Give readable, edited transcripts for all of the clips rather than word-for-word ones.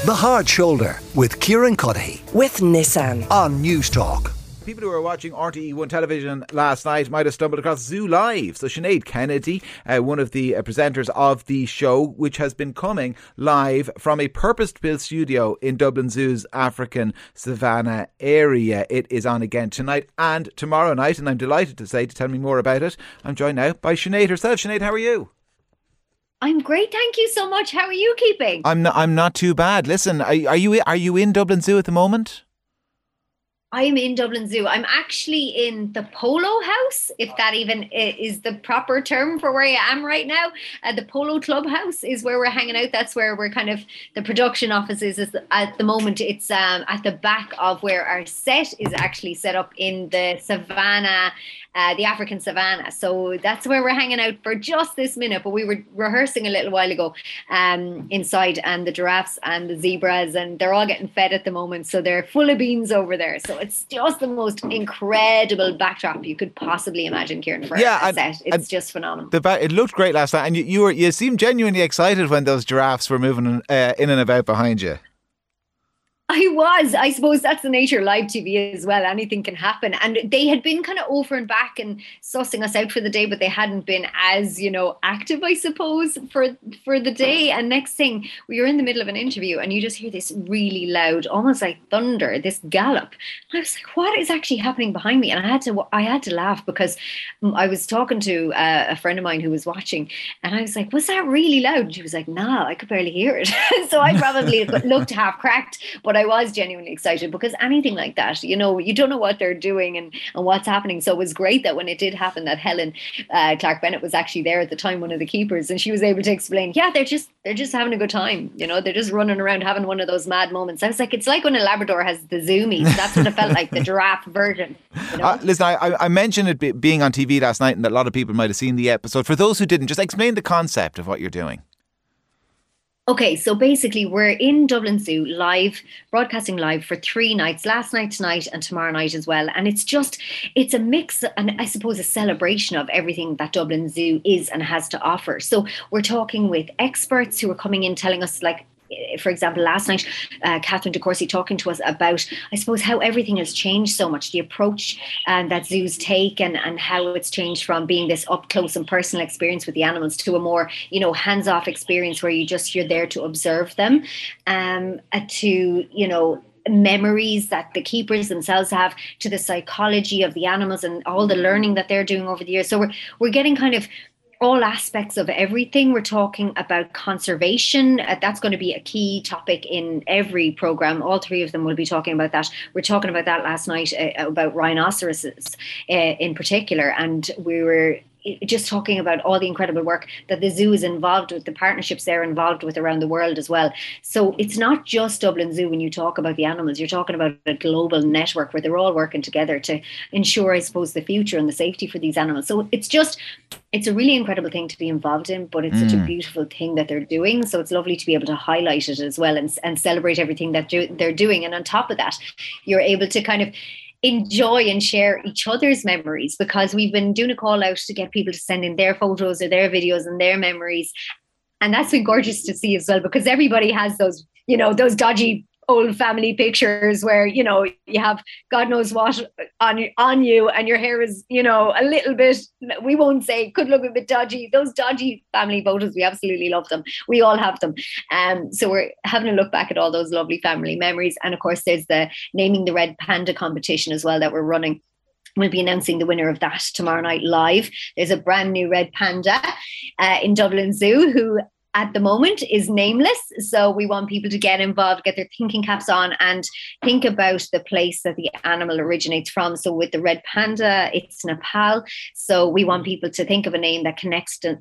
The Hard Shoulder with Kieran Cuddihy with Nissan on News Talk. People who were watching RTE1 television last night might have stumbled across Zoo Live. So Sinead Kennedy, one of the presenters of the show, which has been coming live from a purpose-built studio in Dublin Zoo's African Savannah area. It is on again tonight and tomorrow night, and I'm delighted to say, to tell me more about it, I'm joined now by Sinead herself. Sinead, how are you? I'm great, thank you so much. How are you keeping? I'm not too bad. Listen, are you in Dublin Zoo at the moment? I'm in Dublin Zoo. I'm actually in the Polo House, if that even is the proper term for where I am right now. The Polo Club House is where we're hanging out. That's where we're kind of, the production office is at the moment. It's at the back of where our set is actually set up in the Savannah, the African Savannah. So that's where we're hanging out for just this minute. But we were rehearsing a little while ago inside, and the giraffes and the zebras, and they're all getting fed at the moment. So they're full of beans over there. So it's just the most incredible backdrop you could possibly imagine, Kieran, for a set. It's just phenomenal. It looked great last night, and you seemed genuinely excited when those giraffes were moving in and about behind you. I suppose that's the nature of live TV as well. Anything can happen. And they had been kind of over and back and sussing us out for the day, but they hadn't been as, active, I suppose, for the day. And next thing, we were in the middle of an interview and you just hear this really loud, almost like thunder, this gallop. And I was like, what is actually happening behind me? And I had to laugh because I was talking to a friend of mine who was watching, and I was like, was that really loud? And she was like, nah, I could barely hear it. So I probably looked half cracked, but I was genuinely excited because anything like that, you don't know what they're doing and what's happening. So it was great that when it did happen, that Helen Clark Bennett was actually there at the time, one of the keepers, and she was able to explain, they're just having a good time. They're just running around having one of those mad moments. I was like, it's like when a Labrador has the zoomies. That's what it felt like, the giraffe version. Listen, I mentioned it being on TV last night and that a lot of people might have seen the episode. For those who didn't, just explain the concept of what you're doing. Okay, so basically we're in Dublin Zoo broadcasting live for 3 nights, last night, tonight and tomorrow night as well. And it's a mix and I suppose a celebration of everything that Dublin Zoo is and has to offer. So we're talking with experts who are coming in telling us, like, for example, last night, Catherine De Courcy talking to us about, I suppose, how everything has changed so much, the approach that zoos take and how it's changed from being this up close and personal experience with the animals to a more, hands-off experience where you're there to observe them, to, memories that the keepers themselves have, to the psychology of the animals and all the learning that they're doing over the years. So we're getting kind of all aspects of everything. We're talking about conservation. That's going to be a key topic in every program. All 3 of them will be talking about that. We're talking about that last night, about rhinoceroses in particular. And we were just talking about all the incredible work that the zoo is involved with, the partnerships they're involved with around the world as well. So it's not just Dublin Zoo when you talk about the animals, you're talking about a global network where they're all working together to ensure, I suppose, the future and the safety for these animals. So it's a really incredible thing to be involved in, but it's such a beautiful thing that they're doing. So it's lovely to be able to highlight it as well and celebrate everything that they're doing. And on top of that, you're able to kind of enjoy and share each other's memories, because we've been doing a call out to get people to send in their photos or their videos and their memories. And that's been gorgeous to see as well, because everybody has those, those dodgy old family pictures where, you have God knows what on you and your hair is, a little bit, we won't say, could look a bit dodgy. Those dodgy family photos, we absolutely love them. We all have them. So we're having a look back at all those lovely family memories. And of course, there's the Naming the Red Panda competition as well that we're running. We'll be announcing the winner of that tomorrow night live. There's a brand new red panda in Dublin Zoo who at the moment is nameless. So we want people to get involved, get their thinking caps on and think about the place that the animal originates from. So with the red panda, it's Nepal. So we want people to think of a name that connects them,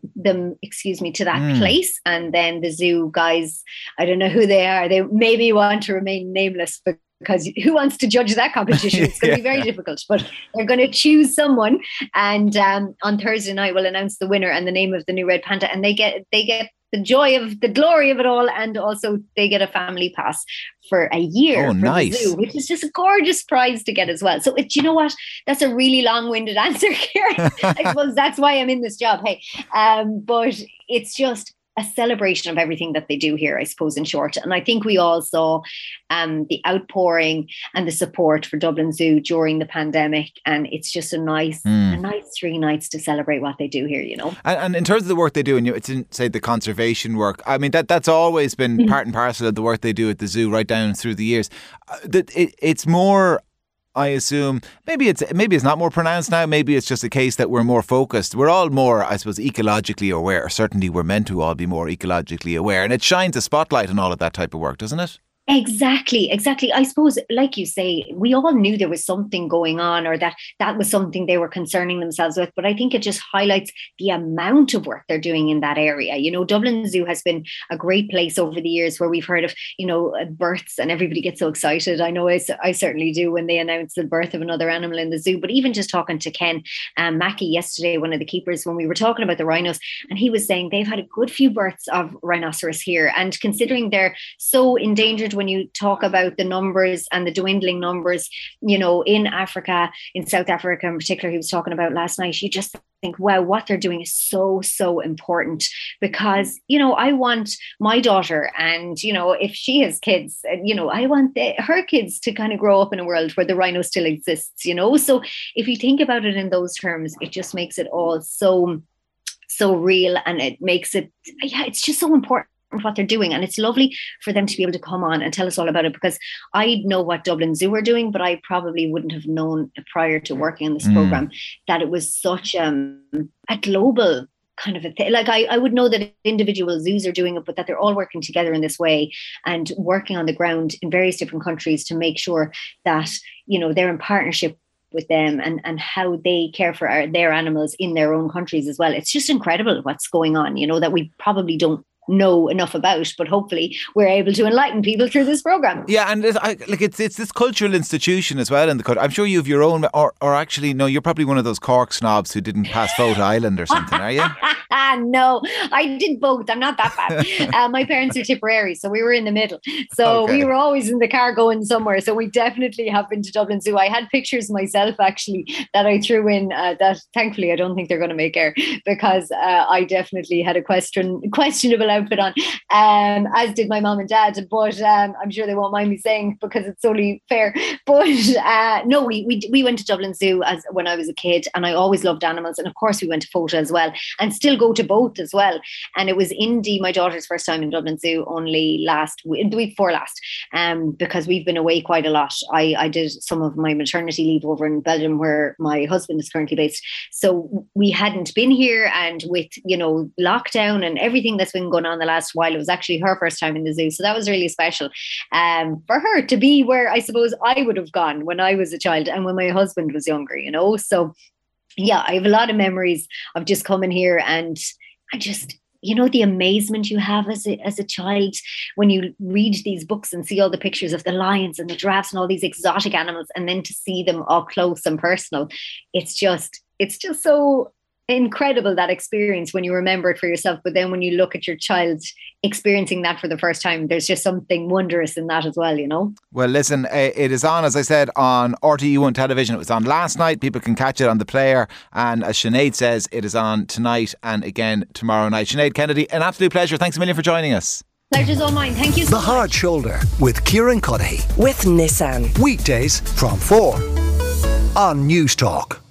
to that place. And then the zoo guys, I don't know who they are. They maybe want to remain nameless, because who wants to judge that competition? It's going to be very difficult, but they're going to choose someone. And on Thursday night, we'll announce the winner and the name of the new red panda. And they get the joy of the glory of it all, and also they get a family pass for a year. Oh, nice! The zoo, which is just a gorgeous prize to get as well. So you know what? That's a really long-winded answer here. I suppose that's why I'm in this job. Hey, but it's just a celebration of everything that they do here, I suppose, in short. And I think we all saw the outpouring and the support for Dublin Zoo during the pandemic. And it's just a nice 3 nights to celebrate what they do here, you know. And in terms of the work they do, and it's in, say, the conservation work, I mean, that's always been part and parcel of the work they do at the zoo right down through the years. It's more, I assume, maybe it's not more pronounced now. Maybe it's just a case that we're more focused. We're all more, I suppose, ecologically aware. Certainly we're meant to all be more ecologically aware. And it shines a spotlight on all of that type of work, doesn't it? Exactly. I suppose, like you say, we all knew there was something going on, or that was something they were concerning themselves with. But I think it just highlights the amount of work they're doing in that area. You know, Dublin Zoo has been a great place over the years where we've heard of, you know, births, and everybody gets so excited. I know I certainly do when they announce the birth of another animal in the zoo. But even just talking to Ken Mackey yesterday, one of the keepers, when we were talking about the rhinos, and he was saying they've had a good few births of rhinoceros here. And considering they're so endangered, when you talk about the numbers and the dwindling numbers, you know, in Africa, in South Africa in particular, he was talking about last night, you just think, wow, what they're doing is so, so important. Because, you know, I want my daughter, and, you know, if she has kids, you know, I want her kids to kind of grow up in a world where the rhino still exists, you know. So if you think about it in those terms, it just makes it all so real, and it makes it, it's just so important what they're doing. And it's lovely for them to be able to come on and tell us all about it, because I know what Dublin Zoo are doing, but I probably wouldn't have known prior to working on this program that it was such a global kind of a thing. Like I would know that individual zoos are doing it, but that they're all working together in this way and working on the ground in various different countries to make sure that, you know, they're in partnership with them, and how they care for their animals in their own countries as well. It's just incredible what's going on, you know, that we probably don't know enough about, but hopefully we're able to enlighten people through this program. Yeah, and it's this cultural institution as well in the country. I'm sure you have your own, or actually no, you're probably one of those Cork snobs who didn't pass Photo Island or something, are you? No, I did both. I'm not that bad. My parents are Tipperary, so we were in the middle. So we were always in the car going somewhere. So we definitely have been to Dublin Zoo. I had pictures myself actually that I threw in that thankfully I don't think they're going to make air, because I definitely had a questionable outfit on, as did my mom and dad, but I'm sure they won't mind me saying, because it's only fair. But no, we went to Dublin Zoo when I was a kid, and I always loved animals, and of course we went to Photo as well, and still go to both as well. And it was Indy, my daughter's first time in Dublin Zoo, only the week before last, because we've been away quite a lot. I did some of my maternity leave over in Belgium, where my husband is currently based, so we hadn't been here, and with, you know, lockdown and everything that's been going on the last while, it was actually her first time in the zoo, so that was really special for her to be where I suppose I would have gone when I was a child and when my husband was younger, you know. So yeah, I have a lot of memories of just coming here, and I just, you know, the amazement you have as a child when you read these books and see all the pictures of the lions and the giraffes and all these exotic animals, and then to see them up close and personal, it's just so incredible, that experience when you remember it for yourself. But then when you look at your child experiencing that for the first time, there's just something wondrous in that as well, you know. Well, listen, it is on, as I said, on RTE1 television. It was on last night. People can catch it on the player, and as Sinead says, it is on tonight and again tomorrow night. Sinead Kennedy, an absolute pleasure. Thanks a million for joining us. Pleasure's all mine. Thank you so much. The Hard Shoulder with Kieran Cuddihy. With Nissan. Weekdays from 4 on News Talk.